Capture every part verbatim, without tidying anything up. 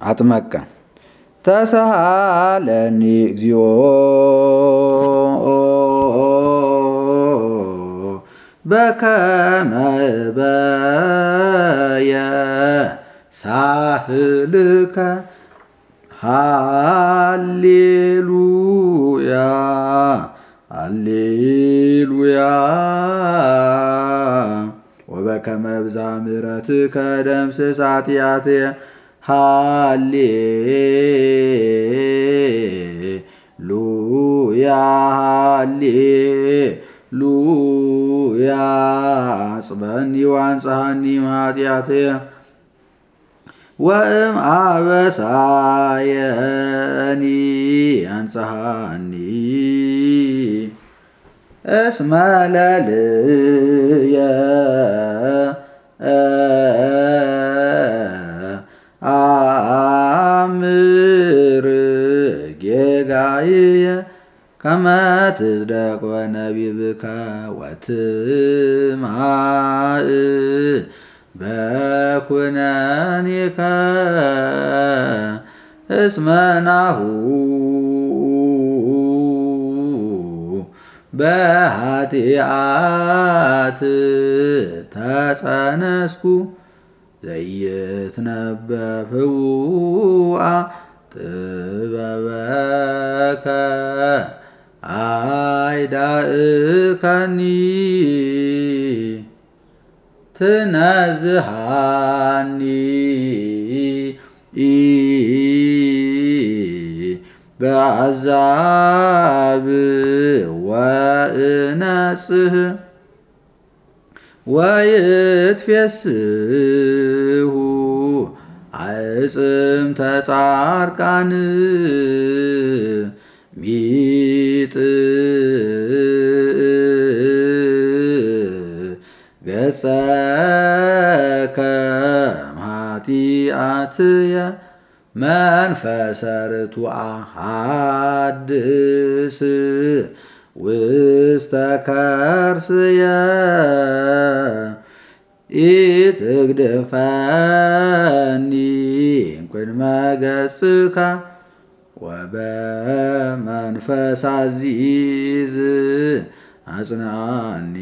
አጥመቀ ተሳሃለኒ እግዚኦ በከመ በየ ሳህልከ ሃሌሉያ ሃሌሉያ ወበከመ ብዛ ምሕረትከ ደምስስ ኃጢአትየ ሃሌሉያ ሃሌሉያ አጽበኒ ወአንጽሐኒ እምኃጢአትየ ወእም አበሳየኒ አንጽሐኒ እስመ ለልየ አምር ጌጋየ ከመ ትጽደቅ በነቢብከ ወትምዓእ በኩነኔከ እስመ ናሁ በኃጢአት ተጸነስኩ ዘይትነበብ ህቡአ ጥበበከ አይዳእከኒ ትነዝሃኒ በአሕዛብ ወእነጽህ ወይትፌስሑ አዕጽምተ ጻድቃን ሚጥ ገጸከ እምኃጢአትየ መንፈሰ ርቱዐ ሐድስ ውስተ ከርስየ ኢትግድፈኒ እምቅድመ ገጽከ ወበመንፈስ አዚዝ አጽንዓኒ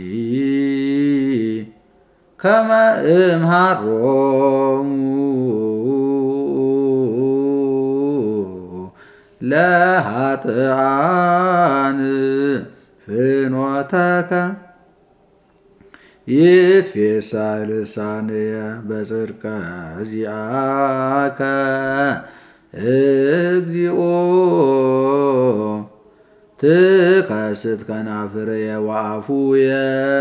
ከመ እምሃሮሙ ለኃጥኣን ፍኖተከ ይትፌሳህ ልሳንየ በጽድቀ ዚአከ እግዚኦ ትከስት ከናፍርየ ወአፉየ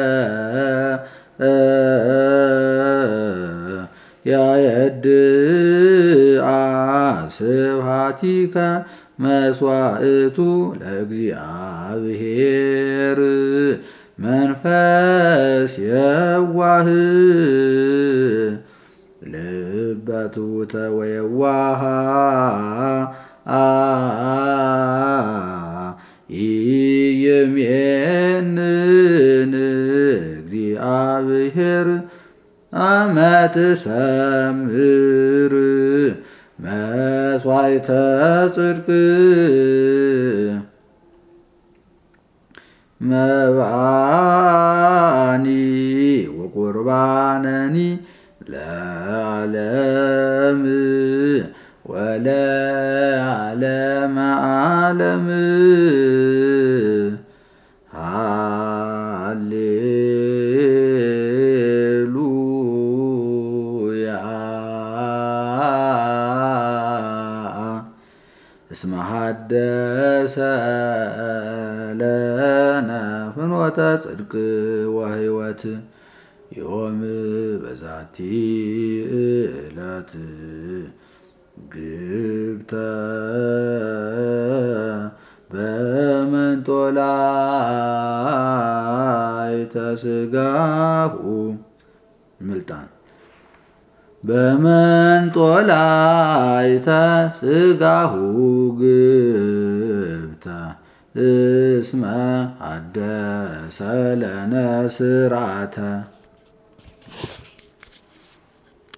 ያየድአ ስብሐቲከ መስዋዕቱ ለእግዚአብሔር መንፈስ የዋህ ልበ ትሑተ ወየዋህ ይሜንን እግዚአብሔር አመ ትሰምር መስዋዕተ ጽድቅ መብአኒ ወቁርባነኒ ለዓለም ወለዓለመ ዓለም ሃሌሉያ እስመ ሐደሰ ለነ ፍኖተ ጽድቅ ወሕይወት ዮም በዛቲ ዕለት ግብተ በመንጦላዕተ ሥጋሁ ምልጣን በመንጦላዕተ ሥጋሁ ግብተ እስመ ሐደሰ ለነ ሥርዓተ